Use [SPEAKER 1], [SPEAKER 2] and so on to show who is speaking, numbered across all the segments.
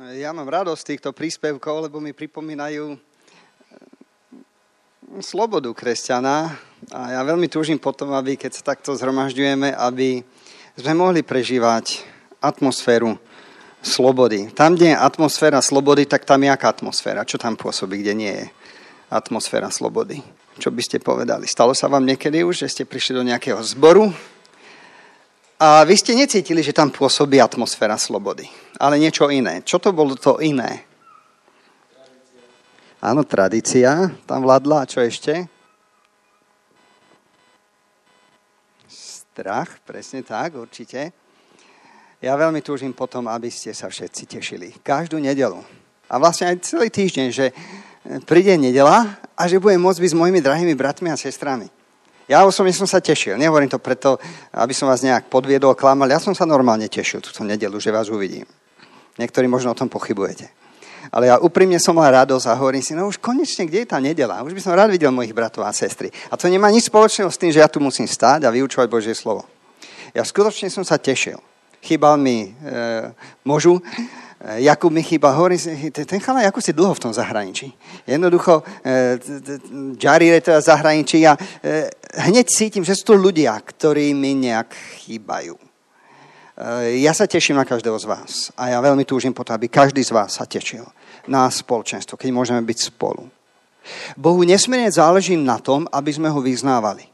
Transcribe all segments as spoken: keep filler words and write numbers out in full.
[SPEAKER 1] Ja mám radosť týchto príspevkov, lebo mi pripomínajú slobodu kresťana a ja veľmi túžim potom, aby keď sa takto zhromažďujeme, aby sme mohli prežívať atmosféru slobody. Tam, kde je atmosféra slobody, tak tam je aká atmosféra? Čo tam pôsobí, kde nie je atmosféra slobody? Čo by ste povedali? Stalo sa vám niekedy už, že ste prišli do nejakého zboru a vy ste necítili, že tam pôsobí atmosféra slobody, ale niečo iné. Čo to bolo to iné? Áno, tradícia tam vládla. A čo ešte? Strach, presne tak, určite. Ja veľmi túžim potom, aby ste sa všetci tešili. Každú nedeľu. A vlastne aj celý týždeň, že príde nedeľa a že budem môcť byť s mojimi drahými bratmi a sestrami. Ja osobne som sa tešil. Nehovorím to preto, aby som vás nejak podviedol, klamal. Ja som sa normálne tešil túto nedeľu, že vás uvidím. Niektorí možno o tom pochybujete. Ale ja úprimne som mal radosť a hovorím si, no už konečne, kde je tá nedeľa? Už by som rád videl mojich bratov a sestry. A to nemá nič spoločného s tým, že ja tu musím stáť a vyučovať Božie slovo. Ja skutočne som sa tešil. Chýbal mi e, možu, e, Jakub mi chýbal, hovorím si, ten chalaj, ako si dlho v tom zahraničí. Jednoducho, e, Džarire teda zahraničí a e, hneď cítim, že sú to ľudia, ktorí mi nejak chýbajú. Ja sa teším na každého z vás a ja veľmi túžim potom, aby každý z vás sa tešil na spoločenstvo, keď môžeme byť spolu. Bohu nesmierne záleží na tom, aby sme ho vyznávali.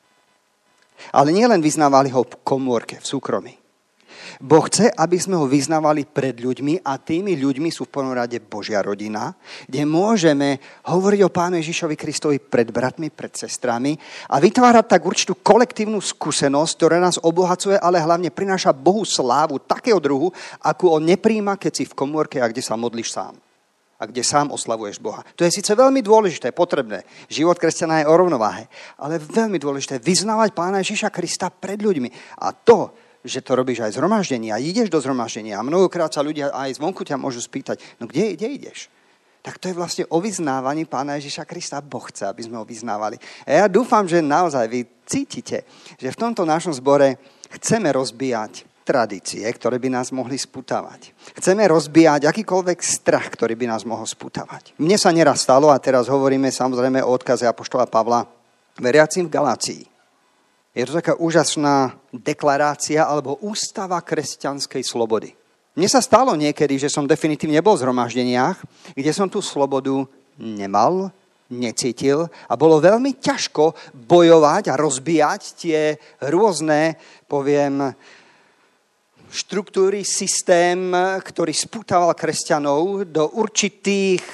[SPEAKER 1] Ale nie len vyznávali ho v komórke, v súkromí. Boh chce, aby sme ho vyznávali pred ľuďmi a tými ľuďmi sú v prvom rade Božia rodina, kde môžeme hovoriť o Pánu Ježišovi Kristovi pred bratmi, pred sestrami a vytvárať tak určitú kolektívnu skúsenosť, ktorá nás obohacuje, ale hlavne prináša Bohu slávu takého druhu, akú on nepríjma, keď si v komórke a kde sa modlíš sám. A kde sám oslavuješ Boha. To je síce veľmi dôležité, potrebné. Život kresťana je o rovnováhe, ale veľmi dôležité vyznávať Pána Ježiša Krista pred ľuďmi. A to, že to robíš aj zhromaždenie a ideš do zhromaždenia a mnohokrát sa ľudia aj zvonku ťa môžu spýtať, no kde, kde ideš? Tak to je vlastne o vyznávaní Pána Ježiša Krista. Boh chce, aby sme ho vyznávali. A ja dúfam, že naozaj vy cítite, že v tomto našom zbore chceme rozbíjať tradície, ktoré by nás mohli spútavať. Chceme rozbíjať akýkoľvek strach, ktorý by nás mohol spútavať. Mne sa neraz stalo, a teraz hovoríme samozrejme o odkaze apoštola Pavla veriacim v Galácii. Je to taká úžasná deklarácia alebo ústava kresťanskej slobody. Mne sa stalo niekedy, že som definitívne nebol v zhromaždeniach, kde som tú slobodu nemal, necítil a bolo veľmi ťažko bojovať a rozbíjať tie rôzne, poviem, štruktúry, systém, ktorý spútaval kresťanov do určitých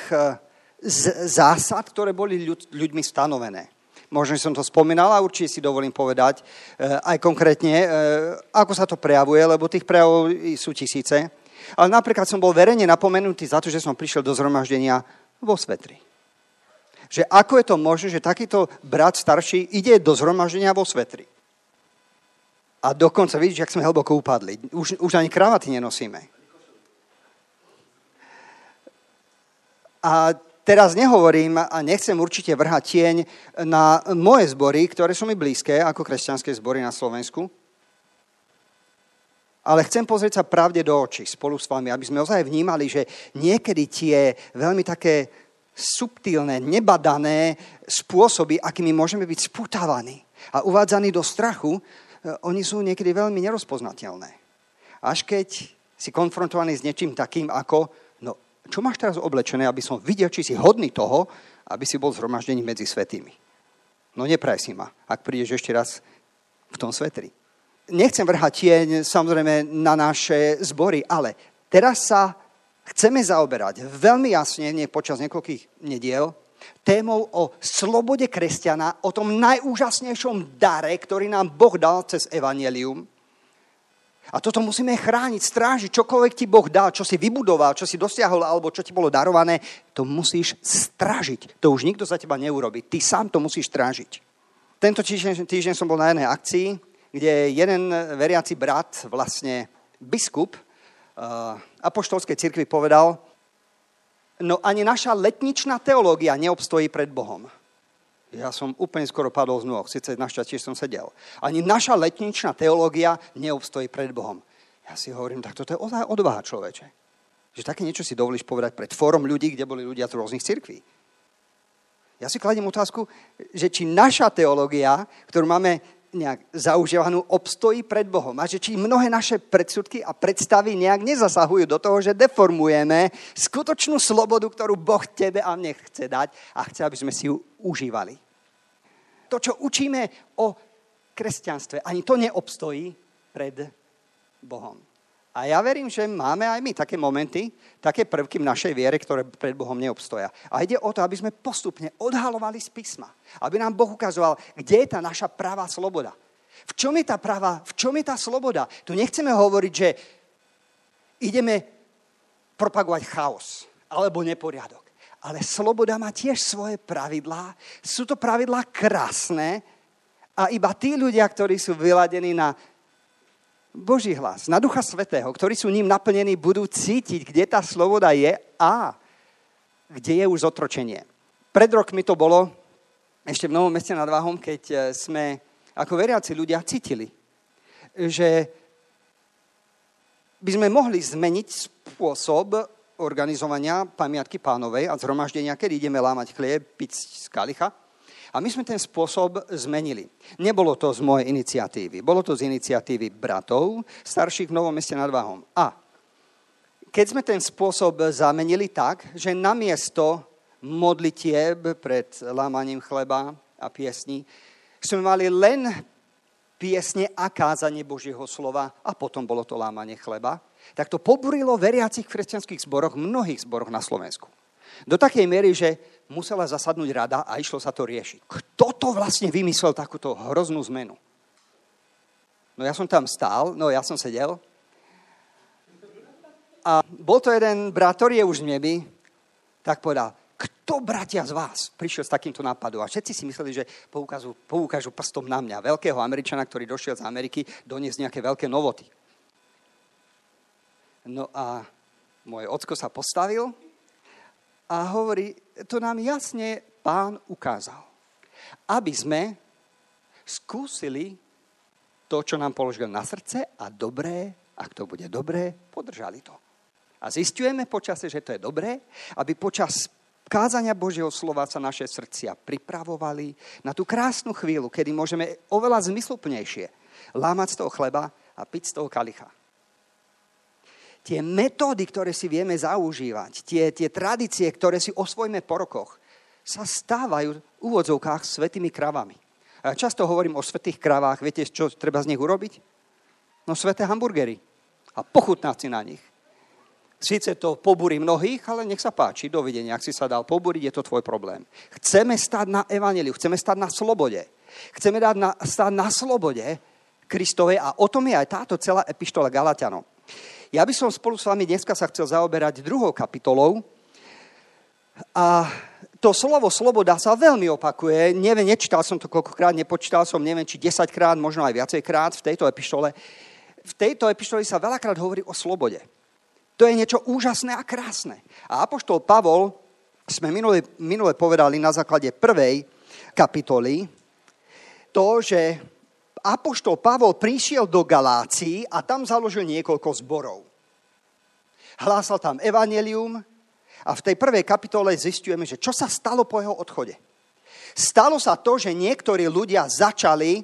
[SPEAKER 1] zásad, ktoré boli ľud- ľuďmi stanovené. Možno som to spomínal a určite si dovolím povedať aj konkrétne, ako sa to prejavuje, lebo tých prejavov sú tisíce. Ale napríklad som bol verejne napomenutý za to, že som prišiel do zhromaždenia vo svetri. Že ako je to možné, že takýto brat starší ide do zhromaždenia vo svetri. A dokonca vidíš, jak sme hlboko upadli. Už, už ani kravaty nenosíme. A teraz nehovorím a nechcem určite vrhať tieň na moje zbory, ktoré sú mi blízke, ako kresťanské zbory na Slovensku. Ale chcem pozrieť sa pravde do očí spolu s vami, aby sme ozaj vnímali, že niekedy tie veľmi také subtilné, nebadané spôsoby, akými môžeme byť spútavaní a uvádzaní do strachu, oni sú niekedy veľmi nerozpoznateľné. Až keď si konfrontovaný s niečím takým ako čo máš teraz oblečené, aby som videl, či si hodný toho, aby si bol zhromaždený medzi svätými. No nepraj si ma, ak prídeš ešte raz v tom svetri. Nechcem vrhať tieň samozrejme na naše zbory, ale teraz sa chceme zaoberať veľmi jasne, nie počas niekoľkých nediel, témou o slobode kresťana, o tom najúžasnejšom dare, ktorý nám Boh dal cez evanjelium. A toto musíme chrániť, strážiť, čokoľvek ti Boh dal, čo si vybudoval, čo si dosiahol, alebo čo ti bolo darované, to musíš strážiť. To už nikto za teba neurobí. Ty sám to musíš strážiť. Tento týždeň, týždeň som bol na jednej akcii, kde jeden veriaci brat, vlastne biskup uh, apoštolskej cirkvi povedal, no ani naša letničná teológia neobstojí pred Bohom. Ja som úplne skoro padol z nôh, síce našťastie som sedel. Ani naša letničná teológia neobstojí pred Bohom. Ja si hovorím, tak toto je ozaj odvaha, človeče. Že také niečo si dovolíš povedať pred fórom ľudí, kde boli ľudia z rôznych cirkví. Ja si kladiem otázku, že či naša teológia, ktorú máme nejak zaužívanú, obstojí pred Bohom. A že či mnohé naše predsudky a predstavy nejak nezasahujú do toho, že deformujeme skutočnú slobodu, ktorú Boh tebe a mne chce dať a chce, aby sme si ju užívali. To, čo učíme o kresťanstve, ani to neobstojí pred Bohom. A ja verím, že máme aj my také momenty, také prvky v našej viere, ktoré pred Bohom neobstoja. A ide o to, aby sme postupne odhalovali z písma. Aby nám Boh ukazoval, kde je tá naša pravá sloboda. V čom je tá pravá, v čom je tá sloboda? Tu nechceme hovoriť, že ideme propagovať chaos alebo neporiadok. Ale sloboda má tiež svoje pravidlá. Sú to pravidlá krásne a iba tí ľudia, ktorí sú vyladení na Boží hlas, na Ducha Svätého, ktorí sú ním naplnení, budú cítiť, kde tá sloboda je a kde je už zotročenie. Pred rokmi to bolo ešte v Novom Meste nad Váhom, keď sme ako veriaci ľudia cítili, že by sme mohli zmeniť spôsob organizovania pamiatky Pánovej a zhromaždenia, kedy ideme lámať chlieb, piť z kalicha. A my sme ten spôsob zmenili. Nebolo to z mojej iniciatívy. Bolo to z iniciatívy bratov, starších v Novom Meste nad Váhom. A keď sme ten spôsob zamenili tak, že namiesto modlitieb pred lámaním chleba a piesní sme mali len piesne a kázanie Božieho slova a potom bolo to lámanie chleba, tak to poburilo veriacich v kresťanských zboroch, mnohých zboroch na Slovensku. Do takej miery, že musela zasadnúť rada a išlo sa to riešiť. Kto to vlastne vymyslel takúto hroznú zmenu? No ja som tam stál, no ja som sedel. A bol to jeden brat, ktorý je už v nebi, tak povedal, kto bratia z vás prišiel s takýmto nápadom? A všetci si mysleli, že poukážu, poukážu prstom na mňa, veľkého Američana, ktorý došiel z Ameriky, doniesť nejaké veľké novoty. No a môj ocko sa postavil a hovorí, to nám jasne Pán ukázal. Aby sme skúsili to, čo nám položil na srdce a dobré, ak to bude dobré, podržali to. A zistujeme počase, že to je dobré, aby počas kázania Božieho slova sa naše srdcia pripravovali na tú krásnu chvíľu, kedy môžeme oveľa zmysluplnejšie lámať z toho chleba a piť z toho kalicha. Tie metódy, ktoré si vieme zaužívať, tie, tie tradície, ktoré si osvojíme po rokoch, sa stávajú v úvodzovkách svätými kravami. A ja často hovorím o svätých kravách. Viete, čo treba z nich urobiť? No sväté hamburgery. A pochutnať si na nich. Síce to pobúri mnohých, ale nech sa páči. Dovidenia, ak si sa dal pobúriť, je to tvoj problém. Chceme stať na evanjeliu, chceme stať na slobode. Chceme dať na, stať na slobode Kristovej a o tom je aj táto celá epištola Galatianom. Ja by som spolu s vami dneska sa chcel zaoberať druhou kapitolou a to slovo sloboda sa veľmi opakuje. Neviem, nečítal som to koľkokrát, nepočítal som, neviem, či desaťkrát, možno aj viacejkrát v tejto epištole. V tejto epištole sa veľakrát hovorí o slobode. To je niečo úžasné a krásne. A apoštol Pavol, sme minule, minule povedali na základe prvej kapitoly, to, že apoštol Pavol prišiel do Galácií a tam založil niekoľko zborov. Hlásal tam evanjelium a v tej prvej kapitole zistujeme, že čo sa stalo po jeho odchode. Stalo sa to, že niektorí ľudia začali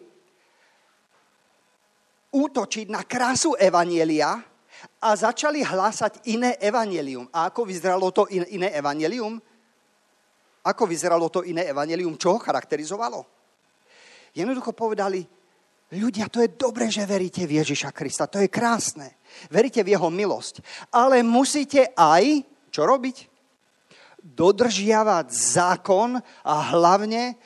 [SPEAKER 1] útočiť na krásu evanjelia a začali hlásať iné evanjelium. A ako vyzeralo to iné evanjelium? Ako vyzeralo to iné evanjelium? Čo ho charakterizovalo? Jednoducho povedali, ľudia, to je dobré, že veríte v Ježiša Krista. To je krásne. Veríte v jeho milosť. Ale musíte aj, čo robiť? Dodržiavať zákon a hlavne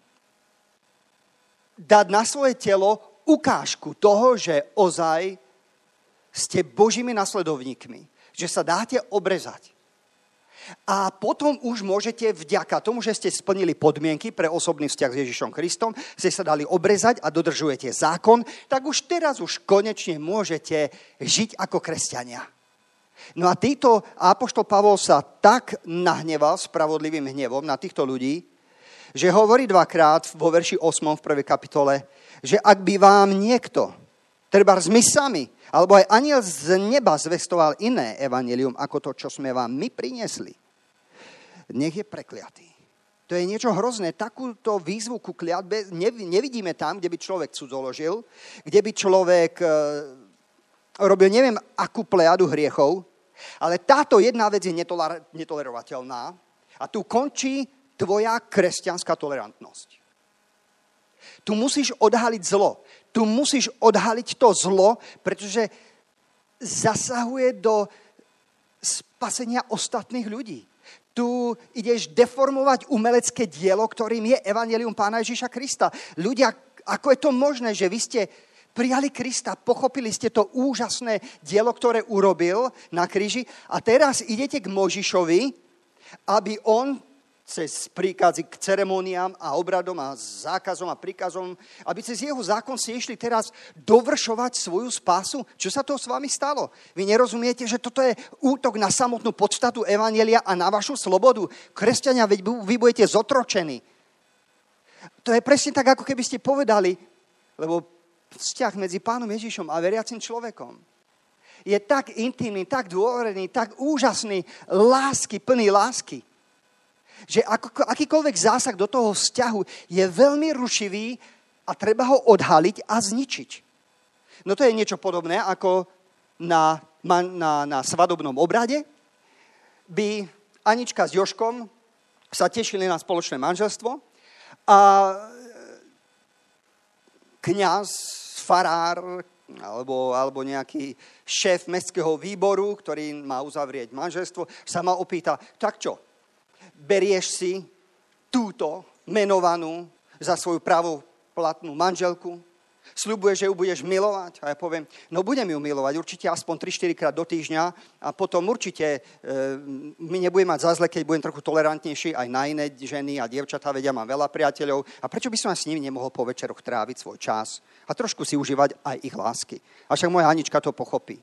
[SPEAKER 1] dať na svoje telo ukážku toho, že ozaj ste Božími nasledovníkmi. Že sa dáte obrezať. A potom už môžete vďaka tomu, že ste splnili podmienky pre osobný vzťah s Ježišom Kristom, ste sa dali obrezať a dodržujete zákon, tak už teraz už konečne môžete žiť ako kresťania. No a týto apoštol Pavol sa tak nahneval spravodlivým hnevom na týchto ľudí, že hovorí dvakrát vo verši ôsmom v prvej kapitole, že ak by vám niekto Trebárs my sami, alebo aj anjel z neba zvestoval iné evanjelium ako to, čo sme vám my priniesli. Nech je prekliatý. To je niečo hrozné. Takúto výzvu ku kliatbe nevidíme tam, kde by človek cudzoložil, kde by človek e, robil neviem akú plejadu hriechov, ale táto jedna vec je netoler- netolerovateľná a tu končí tvoja kresťanská tolerantnosť. Tu musíš odhaliť zlo. Tu musíš odhaliť to zlo, pretože zasahuje do spasenia ostatných ľudí. Tu ideš deformovať umelecké dielo, ktorým je evanjelium Pána Ježiša Krista. Ľudia, ako je to možné, že vy ste prijali Krista, pochopili ste to úžasné dielo, ktoré urobil na kríži a teraz idete k Mojžišovi, aby on cez príkazy k ceremoniám a obradom a zákazom a príkazom, aby cez jeho zákon si išli teraz dovršovať svoju spásu. Čo sa to s vami stalo? Vy nerozumiete, že toto je útok na samotnú podstatu evanjelia a na vašu slobodu? Kresťania, veď vy budete zotročení. To je presne tak, ako keby ste povedali, lebo vzťah medzi Pánom Ježišom a veriacim človekom je tak intimný, tak dôverný, tak úžasný, lásky, plný lásky, že ako, akýkoľvek zásah do toho vzťahu je veľmi rušivý a treba ho odhaliť a zničiť. No to je niečo podobné, ako na, na, na svadobnom obrade by Anička s Jožkom sa tešili na spoločné manželstvo a kňaz, farár alebo, alebo nejaký šéf mestského výboru, ktorý má uzavrieť manželstvo, sa ma opýta, tak čo? Berieš si túto menovanú za svoju pravoplatnú manželku? Sľubuješ, že ju budeš milovať? A ja poviem, no budem ju milovať určite aspoň tri štyri krát do týždňa a potom určite e, mi nebude mať za zle, keď budem trochu tolerantnejší aj na iné ženy a dievčatá, vedia, mám veľa priateľov. A prečo by som aj s nimi nemohol po večeroch tráviť svoj čas a trošku si užívať aj ich lásky? A však moja Anička to pochopí.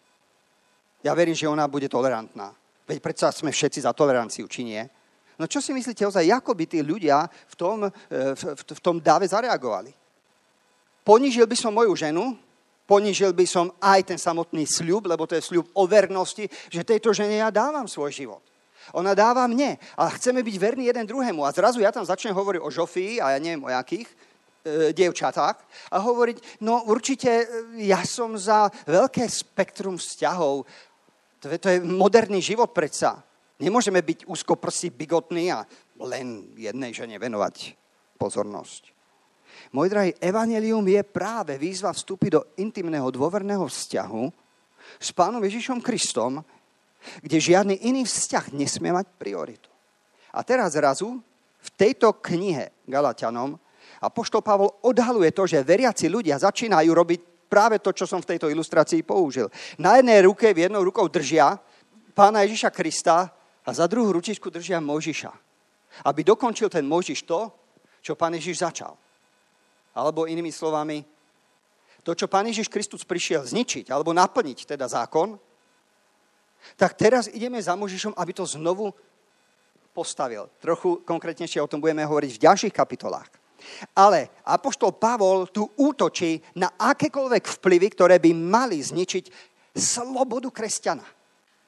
[SPEAKER 1] Ja verím, že ona bude tolerantná. Veď predsa sme všetci za toleranciu, či nie? No čo si myslíte ozaj, ako by tí ľudia v tom, v, v, v tom dáve zareagovali? Ponížil by som moju ženu, ponížil by som aj ten samotný sľub, lebo to je sľub o vernosti, že tejto žene ja dávam svoj život. Ona dáva mne a chceme byť verní jeden druhému. A zrazu ja tam začnem hovoriť o Žofii a ja neviem o jakých e, dievčatách a hovoriť, no určite ja som za veľké spektrum vzťahov. To je, to je moderný život predsa. Nemôžeme byť úzkoprsí, bigotní a len jednej žene venovať pozornosť. Môj drahý, evanjelium je práve výzva vstúpiť do intimného dôverného vzťahu s Pánom Ježišom Kristom, kde žiadny iný vzťah nesmie mať prioritu. A teraz zrazu v tejto knihe Galatianom apoštol Pavol odhaluje to, že veriaci ľudia začínajú robiť práve to, čo som v tejto ilustrácii použil. Na jednej ruke, v jednou rukou držia Pána Ježiša Krista a za druhú ručičku držia Mojžiša. Aby dokončil ten Mojžiš to, čo Pán Ježiš začal. Alebo inými slovami, to, čo Pán Ježiš Kristus prišiel zničiť, alebo naplniť teda zákon, tak teraz ideme za Mojžišom, aby to znovu postavil. Trochu konkrétnejšie o tom budeme hovoriť v ďalších kapitolách. Ale apoštol Pavol tu útočí na akékoľvek vplyvy, ktoré by mali zničiť slobodu kresťana.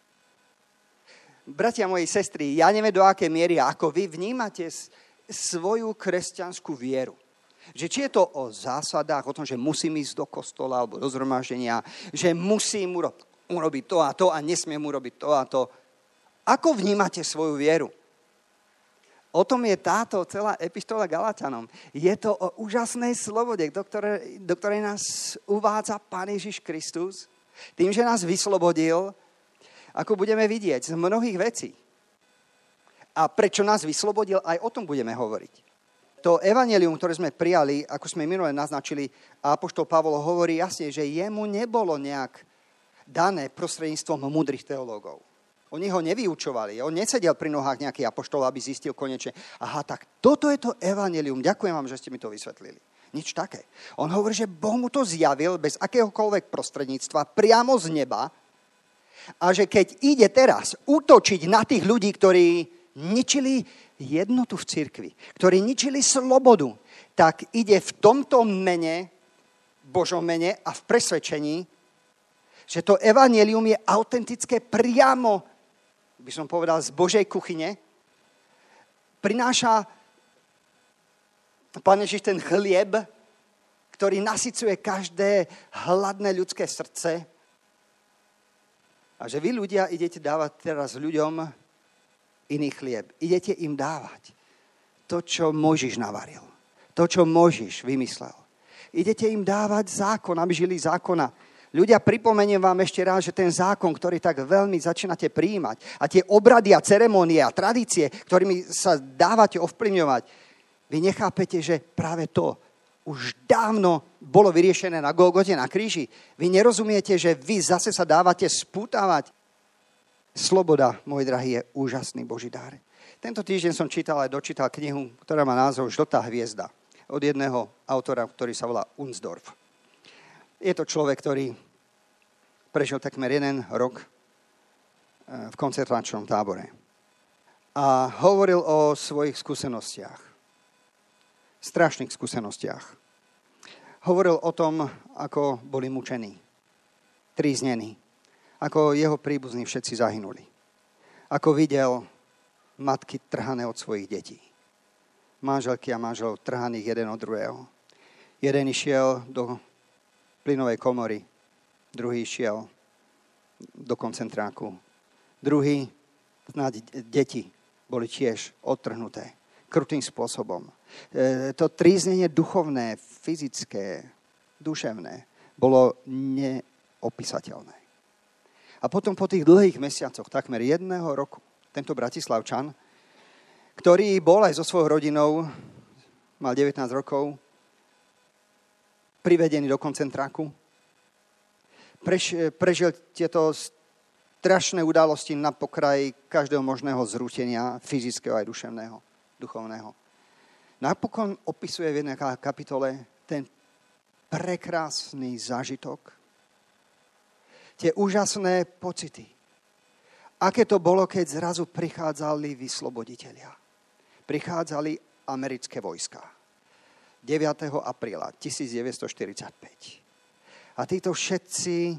[SPEAKER 1] Bratia, moji sestry, ja neviem do akej miery, ako vy vnímate svoju kresťanskú vieru. Že či je to o zásadách, o tom, že musím ísť do kostola alebo do zhromaždenia, že musím uro- urobiť to a to a nesmiem urobiť to a to. Ako vnímate svoju vieru? O tom je táto celá epištola Galatianom. Je to o úžasnej slobode, do ktorej, do ktorej nás uvádza Pán Ježiš Kristus. Tým, že nás vyslobodil, ako budeme vidieť z mnohých vecí. A prečo nás vyslobodil, aj o tom budeme hovoriť. To evanjelium, ktoré sme prijali, ako sme minule naznačili, a apoštol Pavol hovorí jasne, že jemu nebolo nejak dané prostredníctvom múdrych teológov. Oni ho nevyučovali, on nesedel pri nohách nejaký apoštol, aby zistil konečne, aha, tak toto je to evanjelium, ďakujem vám, že ste mi to vysvetlili. Nič také. On hovorí, že Boh mu to zjavil bez akéhokoľvek prostredníctva, priamo z neba, a že keď ide teraz útočiť na tých ľudí, ktorí ničili jednotu v cirkvi, ktorí ničili slobodu, tak ide v tomto mene Božom mene a v presvedčení, že to evanjelium je autentické priamo, by som povedal, z Božej kuchyne. Prináša Pán Ježiš ten chlieb, ktorý nasycuje každé hladné ľudské srdce. A že vy ľudia idete dávať teraz ľuďom iný chlieb. Idete im dávať to, čo Mojžiš navaril. To, čo Mojžiš vymyslel. Idete im dávať zákon, aby žili zákona. Ľudia, pripomeniem vám ešte raz, že ten zákon, ktorý tak veľmi začínate prijímať a tie obrady a ceremonie a tradície, ktorými sa dávate ovplyvňovať, vy nechápete, že práve to už dávno bolo vyriešené na Golgote, na kríži. Vy nerozumiete, že vy zase sa dávate spútavať. Sloboda, môj drahý, je úžasný Boží dar. Tento týždeň som čítal aj dočítal knihu, ktorá má názov Žltá hviezda od jedného autora, ktorý sa volá Unsdorf. Je to človek, ktorý prežil takmer jeden rok v koncentračnom tábore. A hovoril o svojich skúsenostiach. Strašných skúsenostiach. Hovoril o tom, ako boli mučení, tríznení, ako jeho príbuzní všetci zahynuli. Ako videl matky trhané od svojich detí. Manželky a manželov trhaných jeden od druhého. Jeden išiel do plynovej komory, druhý išiel do koncentráku. Druhý, deti boli tiež odtrhnuté krutým spôsobom. E, to tríznenie duchovné, fyzické, duševné bolo neopísateľné. A potom po tých dlhých mesiacoch, takmer jedného roku, tento Bratislavčan, ktorý bol aj so svojou rodinou, mal devätnásť rokov, privedený do koncentráku, preš, prežil tieto strašné udalosti na pokraji každého možného zrútenia, fyzického aj duševného, duchovného. Napokon opisuje v jednej kapitole ten prekrásny zážitok, tie úžasné pocity. Aké to bolo, keď zrazu prichádzali vysloboditelia. Prichádzali americké vojská. deviateho apríla devätnásťstoštyridsaťpäť. A títo všetci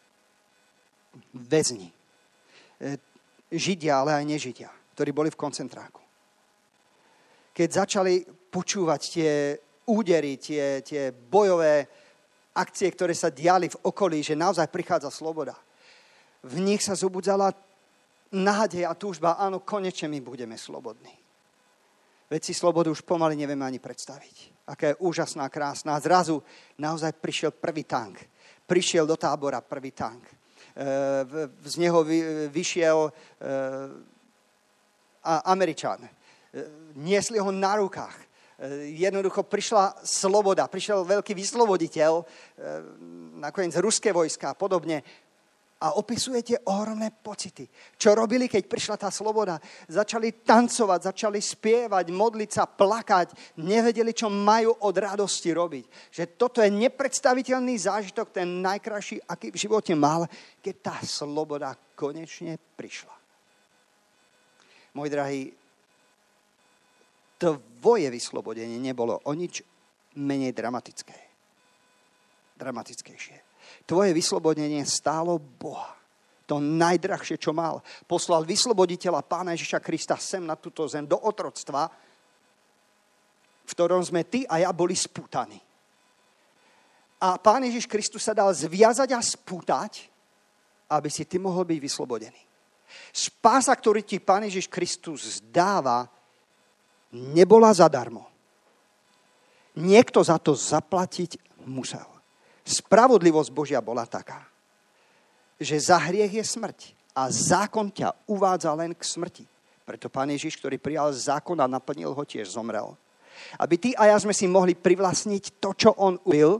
[SPEAKER 1] väzni, Židia, ale aj nežidia, ktorí boli v koncentráku. Keď začali počúvať tie údery, tie, tie bojové akcie, ktoré sa diali v okolí, že naozaj prichádza sloboda, v nich sa zobudzala nádej a túžba, áno, konečne my budeme slobodní. Veď si slobodu už pomaly nevieme ani predstaviť. Aká je úžasná, krásna. A zrazu naozaj prišiel prvý tank. Prišiel do tábora prvý tank. E, z neho vy, vyšiel e, Američan. E, niesli ho na rukách. E, jednoducho prišla sloboda. Prišiel veľký vysloboditeľ, e, nakoniec ruské vojska a podobne. A opisujete ohromné pocity. Čo robili, keď prišla tá sloboda? Začali tancovať, začali spievať, modliť sa, plakať. Nevedeli, čo majú od radosti robiť. Že toto je nepredstaviteľný zážitok, ten najkrajší, aký v živote mal, keď tá sloboda konečne prišla. Môj drahý, tvoje vyslobodenie nebolo o nič menej dramatické. Dramatickejšie. Tvoje vyslobodenie stálo Boha. To najdrahšie, čo mal. Poslal vysloboditeľa Pána Ježiša Krista sem na túto zem do otroctva, v ktorom sme ty a ja boli spútaní. A Pán Ježiš Kristus sa dal zviazať a spútať, aby si ty mohol byť vyslobodený. Spása, ktorú ti Pán Ježiš Kristus dáva, nebola zadarmo. Niekto za to zaplatiť musel. Spravodlivosť Božia bola taká, že za hriech je smrť a zákon ťa uvádza len k smrti. Preto Pán Ježiš, ktorý prijal zákon a naplnil ho, tiež zomrel. Aby ty a ja sme si mohli privlastniť to, čo on ubil,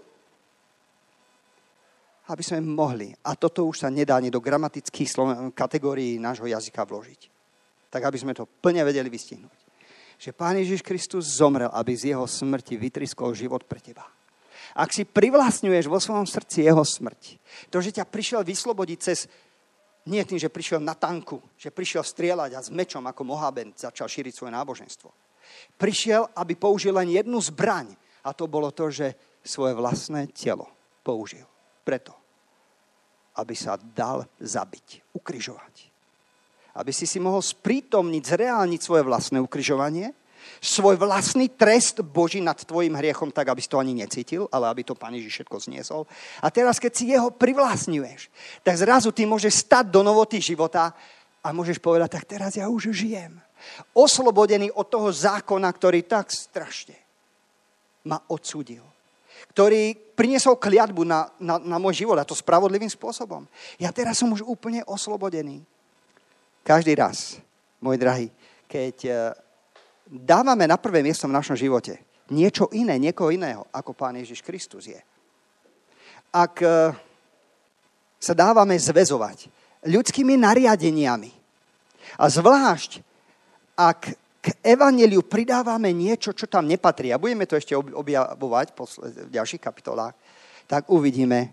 [SPEAKER 1] aby sme mohli. A toto už sa nedá ani do gramatických kategórií nášho jazyka vložiť. Tak, aby sme to plne vedeli vystihnúť. Že Pán Ježiš Kristus zomrel, aby z jeho smrti vytriskol život pre teba. Ak si privlastňuješ vo svojom srdci jeho smrť, to, že ťa prišiel vyslobodiť cez, nie tým, že prišiel na tanku, že prišiel strieľať a s mečom ako Mohamed začal šíriť svoje náboženstvo. Prišiel, aby použil len jednu zbraň a to bolo to, že svoje vlastné telo použil? Preto, aby sa dal zabiť, ukrižovať. Aby si si mohol sprítomniť, zreálniť svoje vlastné ukrižovanie, svoj vlastný trest Boží nad tvojim hriechom, tak aby si to ani necítil, ale aby to Pán Ježiš všetko zniesol. A teraz, keď si jeho privlastňuješ, tak zrazu ty môžeš stať do novoty života a môžeš povedať, tak teraz ja už žijem. Oslobodený od toho zákona, ktorý tak strašne ma odsúdil. Ktorý priniesol kliatbu na, na, na môj život, a to spravodlivým spôsobom. Ja teraz som už úplne oslobodený. Každý raz, môj drahý, keď dávame na prvé miesto v našom živote niečo iné, niekoho iného, ako Pán Ježiš Kristus je. Ak sa dávame zväzovať ľudskými nariadeniami a zvlášť, ak k evanjeliu pridávame niečo, čo tam nepatrí, a budeme to ešte objavovať v ďalších kapitolách, tak uvidíme,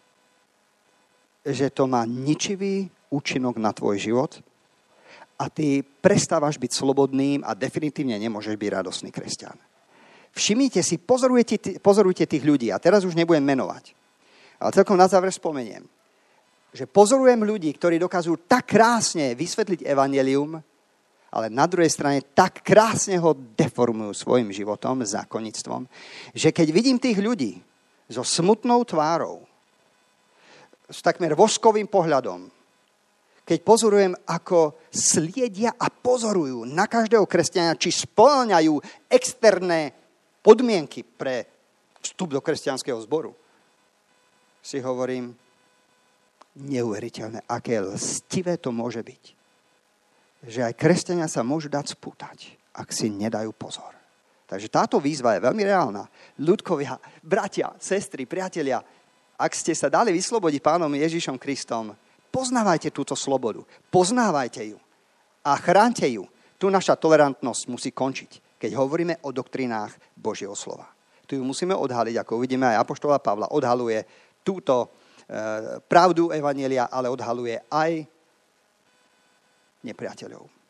[SPEAKER 1] že to má ničivý účinok na tvoj život a ty prestávaš byť slobodným a definitívne nemôžeš byť radosný kresťan. Všimnite si, pozorujte, pozorujte tých ľudí, a teraz už nebudem menovať, ale celkom na záver spomeniem, že pozorujem ľudí, ktorí dokážu tak krásne vysvetliť evanjelium, ale na druhej strane tak krásne ho deformujú svojim životom, zákonnictvom, že keď vidím tých ľudí so smutnou tvárou, s takmer voskovým pohľadom, keď pozorujem, ako sliedia a pozorujú na každého kresťana, či spĺňajú externé podmienky pre vstup do kresťanského zboru, si hovorím, neuveriteľné, aké lstivé to môže byť. Že aj kresťania sa môžu dať spútať, ak si nedajú pozor. Takže táto výzva je veľmi reálna. Ľudkovia, bratia, sestry, priatelia, ak ste sa dali vyslobodiť Pánom Ježišom Kristom, poznávajte túto slobodu, poznávajte ju a chránte ju. Tu naša tolerantnosť musí končiť, keď hovoríme o doktrinách Božieho slova. Tu ju musíme odhaliť, ako uvidíme aj apoštola Pavla odhaluje túto e, pravdu evanjelia, ale odhaluje aj nepriateľov.